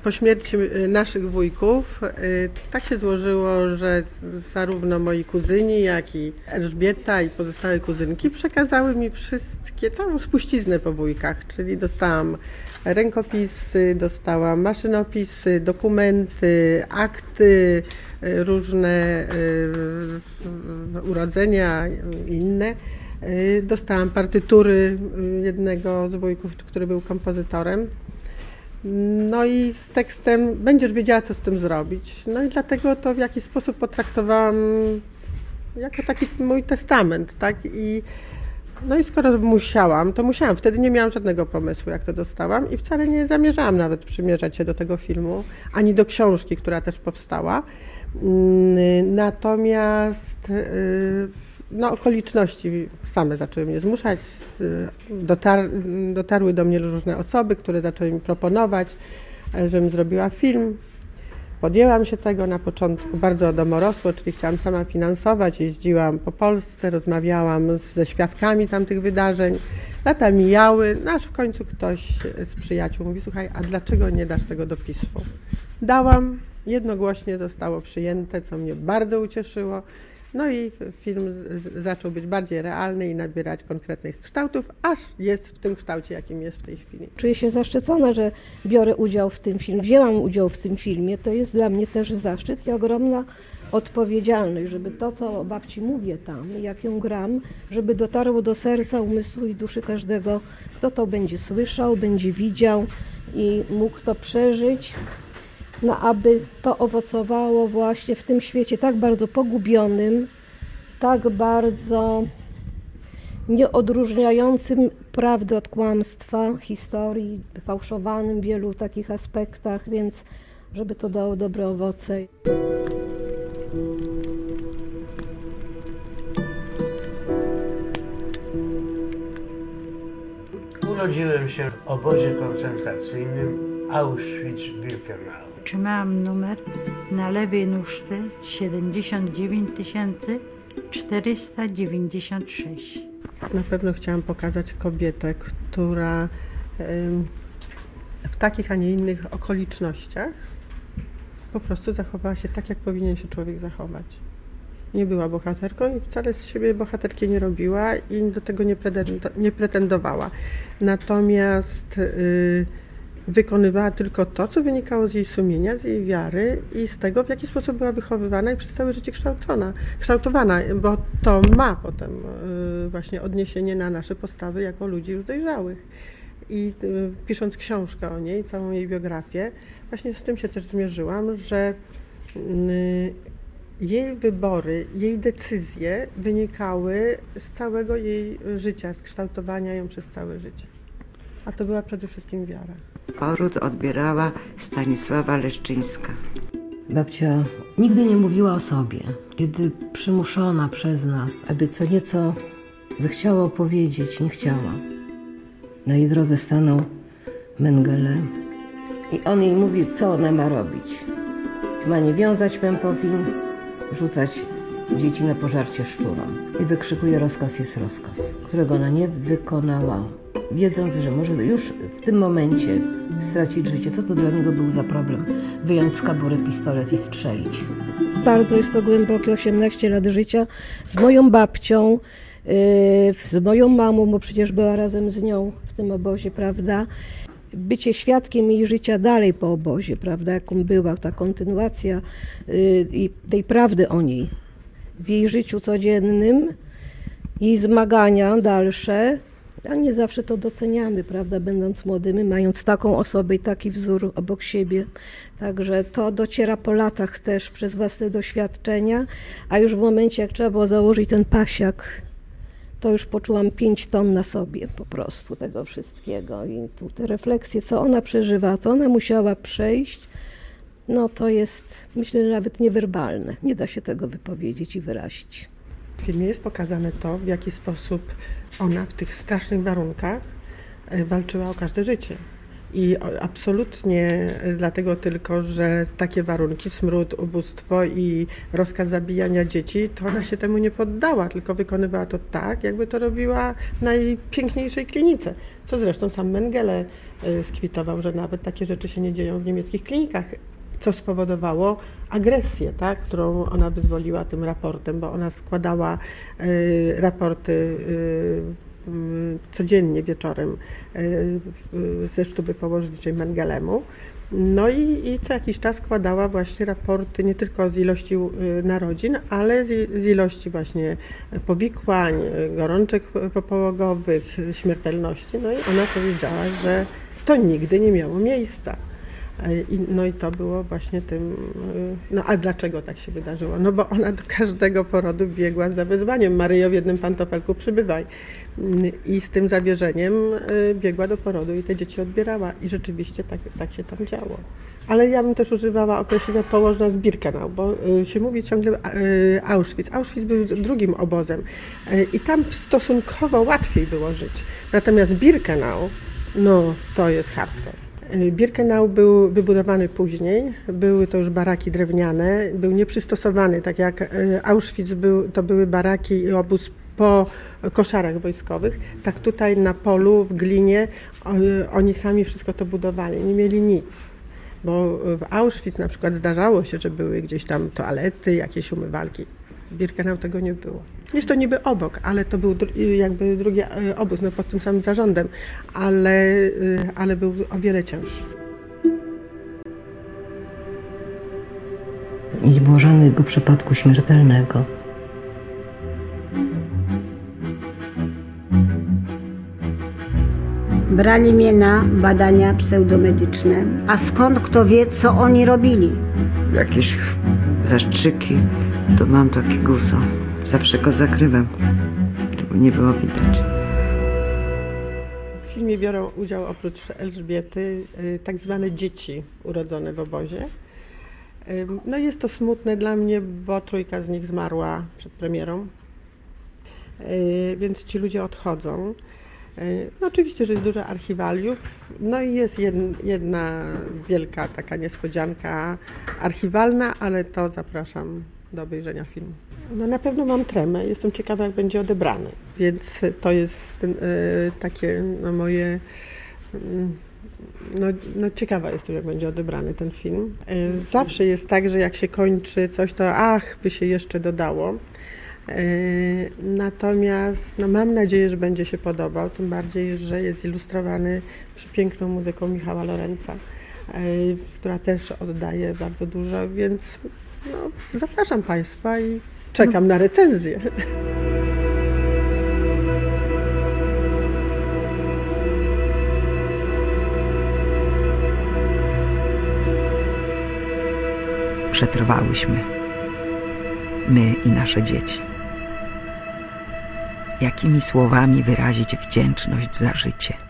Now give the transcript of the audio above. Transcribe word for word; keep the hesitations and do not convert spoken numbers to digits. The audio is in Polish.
po śmierci naszych wujków tak się złożyło, że zarówno moi kuzyni, jak i Elżbieta i pozostałe kuzynki przekazały mi wszystkie, całą spuściznę po wujkach, czyli dostałam rękopisy, dostałam maszynopisy, dokumenty, akty, różne urodzenia, inne. Dostałam partytury jednego z wujków, który był kompozytorem. No i z tekstem będziesz wiedziała, co z tym zrobić. No i dlatego to w jakiś sposób potraktowałam jako taki mój testament, tak? I, no i skoro musiałam, to musiałam. Wtedy nie miałam żadnego pomysłu, jak to dostałam i wcale nie zamierzałam nawet przymierzać się do tego filmu, ani do książki, która też powstała. Natomiast no, okoliczności same zaczęły mnie zmuszać, dotar, dotarły do mnie różne osoby, które zaczęły mi proponować, żebym zrobiła film. Podjęłam się tego na początku bardzo domorosło, czyli chciałam sama finansować, jeździłam po Polsce, rozmawiałam ze świadkami tamtych wydarzeń. Lata mijały, no aż w końcu ktoś z przyjaciół mówi: słuchaj, a dlaczego nie dasz tego do Pisfu? Dałam, jednogłośnie zostało przyjęte, co mnie bardzo ucieszyło. No i film z, zaczął być bardziej realny i nabierać konkretnych kształtów, aż jest w tym kształcie, jakim jest w tej chwili. Czuję się zaszczycona, że biorę udział w tym filmie, wzięłam udział w tym filmie. To jest dla mnie też zaszczyt i ogromna odpowiedzialność, żeby to, co o babci mówię tam, jak ją gram, żeby dotarło do serca, umysłu i duszy każdego, kto to będzie słyszał, będzie widział i mógł to przeżyć. No, aby to owocowało właśnie w tym świecie tak bardzo pogubionym, tak bardzo nieodróżniającym prawdy od kłamstwa, historii, fałszowanym w wielu takich aspektach, więc żeby to dało dobre owoce. Urodziłem się w obozie koncentracyjnym Auschwitz-Birkenau. Otrzymałam numer na lewej nóżce siedemdziesiąt dziewięć tysięcy czterysta dziewięćdziesiąt sześć. Na pewno chciałam pokazać kobietę, która w takich, a nie innych okolicznościach po prostu zachowała się tak, jak powinien się człowiek zachować. Nie była bohaterką i wcale z siebie bohaterki nie robiła i do tego nie pretendowała. Natomiast yy, wykonywała tylko to, co wynikało z jej sumienia, z jej wiary i z tego, w jaki sposób była wychowywana i przez całe życie kształcona, kształtowana, bo to ma potem yy, właśnie odniesienie na nasze postawy jako ludzi już dojrzałych. I yy, pisząc książkę o niej, całą jej biografię, właśnie z tym się też zmierzyłam, że yy, jej wybory, jej decyzje wynikały z całego jej życia, z kształtowania ją przez całe życie. A to była przede wszystkim wiara. Poród odbierała Stanisława Leszczyńska. Babcia nigdy nie mówiła o sobie. Kiedy przymuszona przez nas, aby co nieco zechciała opowiedzieć, nie chciała. Na jej drodze stanął Mengele i on jej mówi, co ona ma robić. Ma nie wiązać pępowin, rzucać dzieci na pożarcie szczurom. I wykrzykuje: rozkaz jest rozkaz, którego ona nie wykonała, wiedząc, że może już w tym momencie stracić życie. Co to dla niego był za problem? Wyjąć z kabury pistolet i strzelić. Bardzo jest to głębokie osiemnaście lat życia z moją babcią, yy, z moją mamą, bo przecież była razem z nią w tym obozie, prawda? Bycie świadkiem jej życia dalej po obozie, prawda, jaką była ta kontynuacja yy, i tej prawdy o niej w jej życiu codziennym, jej zmagania dalsze, a nie zawsze to doceniamy, prawda, będąc młodymi, mając taką osobę i taki wzór obok siebie. Także to dociera po latach też przez własne doświadczenia, a już w momencie, jak trzeba było założyć ten pasiak, to już poczułam pięć ton na sobie po prostu tego wszystkiego. I tu te refleksje, co ona przeżywa, co ona musiała przejść, no to jest, myślę, nawet niewerbalne. Nie da się tego wypowiedzieć i wyrazić. W filmie jest pokazane to, w jaki sposób ona w tych strasznych warunkach walczyła o każde życie. I o- absolutnie dlatego tylko, że takie warunki, smród, ubóstwo i rozkaz zabijania dzieci, to ona się temu nie poddała, tylko wykonywała to tak, jakby to robiła w najpiękniejszej klinice. Co zresztą sam Mengele y, skwitował, że nawet takie rzeczy się nie dzieją w niemieckich klinikach, co spowodowało agresję, tak, którą ona wyzwoliła tym raportem, bo ona składała y, raporty y, y, codziennie wieczorem y, y, ze sztuby położniczej Mengelemu. No i, i co jakiś czas składała właśnie raporty nie tylko z ilości y, narodzin, ale z, z ilości właśnie powikłań, y, gorączek popołogowych, y, śmiertelności. No i ona powiedziała, że to nigdy nie miało miejsca. I, no i to było właśnie tym, y, no a dlaczego tak się wydarzyło? No bo ona do każdego porodu biegła z zawezwaniem: Maryjo, w jednym pantofelku przybywaj. Y, I z tym zawierzeniem y, biegła do porodu i te dzieci odbierała. I rzeczywiście tak, tak się tam działo. Ale ja bym też używała określenia położna z Birkenau, bo y, się mówi ciągle y, Auschwitz. Auschwitz był drugim obozem y, i tam stosunkowo łatwiej było żyć. Natomiast Birkenau, no to jest hardcore. Birkenau był wybudowany później, były to już baraki drewniane, był nieprzystosowany, tak jak Auschwitz był, to były baraki i obóz po koszarach wojskowych, tak tutaj na polu, w glinie, oni sami wszystko to budowali, nie mieli nic. Bo w Auschwitz na przykład zdarzało się, że były gdzieś tam toalety, jakieś umywalki. W Birkenau tego nie było. Jest to niby obok, ale to był dru- jakby drugi obóz, no pod tym samym zarządem, ale, ale był o wiele cięższy. Nie było żadnego przypadku śmiertelnego. Brali mnie na badania pseudomedyczne. A skąd kto wie, co oni robili? Jakieś zastrzyki, to mam taki guzo. Zawsze go zakrywam, żeby nie było widać. W filmie biorą udział oprócz Elżbiety y, tak zwane dzieci urodzone w obozie. Y, No jest to smutne dla mnie, bo trójka z nich zmarła przed premierą, y, więc ci ludzie odchodzą. Y, No oczywiście, że jest dużo archiwaliów, no i jest jed- jedna wielka taka niespodzianka archiwalna, ale to zapraszam do obejrzenia filmu. No na pewno mam tremę, jestem ciekawa, jak będzie odebrany, więc to jest ten, y, takie no, moje... y, No, no ciekawa jestem, jak będzie odebrany ten film. Y, Zawsze jest tak, że jak się kończy coś, to ach, by się jeszcze dodało. Y, Natomiast no, mam nadzieję, że będzie się podobał, tym bardziej, że jest zilustrowany przepiękną muzyką Michała Lorenza, y, która też oddaje bardzo dużo, więc no, zapraszam Państwa i czekam na recenzję. Przetrwałyśmy. My i nasze dzieci. Jakimi słowami wyrazić wdzięczność za życie?